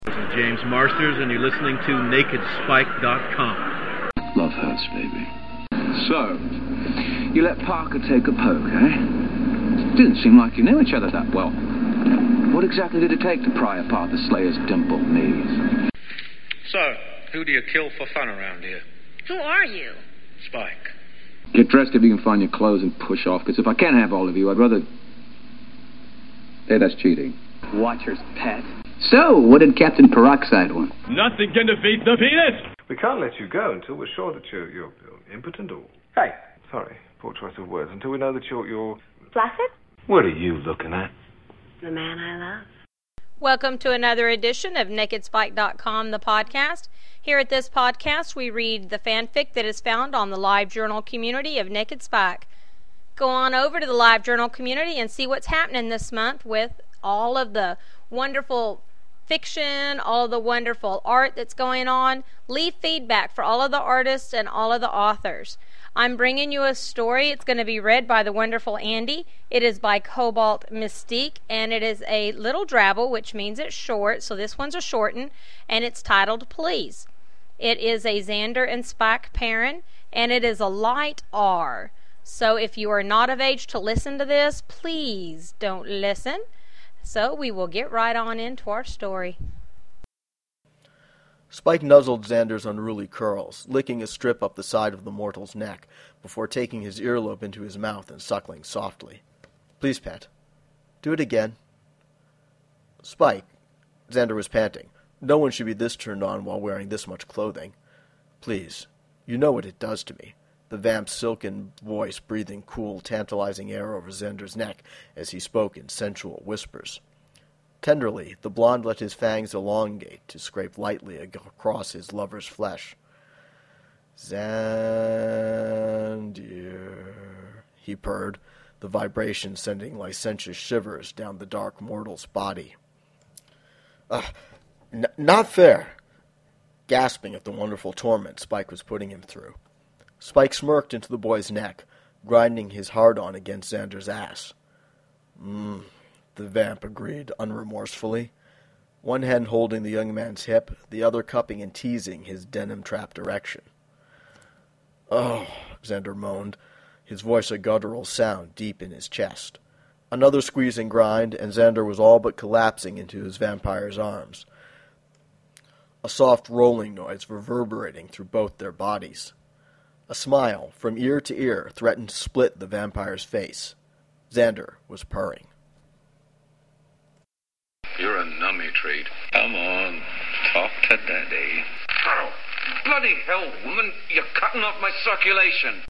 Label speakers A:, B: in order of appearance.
A: This is James Marsters, and you're listening to NakedSpike.com.
B: Love hurts, baby. So, you let Parker take a poke, eh? Didn't seem like you knew each other that well. What exactly did it take to pry apart the Slayer's dimpled knees?
C: So, who do you kill for fun around here?
D: Who are you?
C: Spike.
B: Get dressed if you can find your clothes and push off, because if I can't have all of you, I'd rather... Hey, that's cheating.
E: Watcher's pet. So, what did Captain Peroxide want?
F: Nothing can defeat the penis!
G: We can't let you go until we're sure that you're impotent or...
F: Hey.
G: Sorry, poor choice of words. Until we know that you're...
D: Flaccid?
G: What are you looking at?
D: The man I love.
H: Welcome to another edition of NakedSpike.com, the podcast. Here at this podcast, we read the fanfic that is found on the live journal community of Naked Spike. Go on over to the live journal community and see what's happening this month with all of the wonderful fiction, all of the wonderful art that's going on. Leave feedback for all of the artists and all of the authors. I'm bringing you a story. It's going to be read by the wonderful Andy. It is by Cobalt Mystique, and it is a little drabble, which means it's short, so this one's a shorten, and it's titled Please. It is a Xander and Spike pairing, and it is a light R. So if you are not of age to listen to this, please don't listen. So we will get right on into our story.
I: Spike nuzzled Xander's unruly curls, licking a strip up the side of the mortal's neck, before taking his earlobe into his mouth and suckling softly. "Please, pet. Do it again." "Spike," Xander was panting. "No one should be this turned on while wearing this much clothing. Please, you know what it does to me." The vamp's silken voice breathing cool, tantalizing air over Xander's neck as he spoke in sensual whispers. Tenderly, the blonde let his fangs elongate to scrape lightly across his lover's flesh. "Xander," he purred, the vibration sending licentious shivers down the dark mortal's body. Not fair," gasping at the wonderful torment Spike was putting him through. Spike smirked into the boy's neck, grinding his hard-on against Xander's ass. The vamp agreed unremorsefully, one hand holding the young man's hip, the other cupping and teasing his denim-trapped erection. "Oh," Xander moaned, his voice a guttural sound deep in his chest. Another squeeze and grind, and Xander was all but collapsing into his vampire's arms, a soft rolling noise reverberating through both their bodies. A smile, from ear to ear, threatened to split the vampire's face. Xander was purring.
C: You're a nummy treat. Come on, talk to Daddy.
B: Oh, bloody hell, woman! You're cutting off my circulation!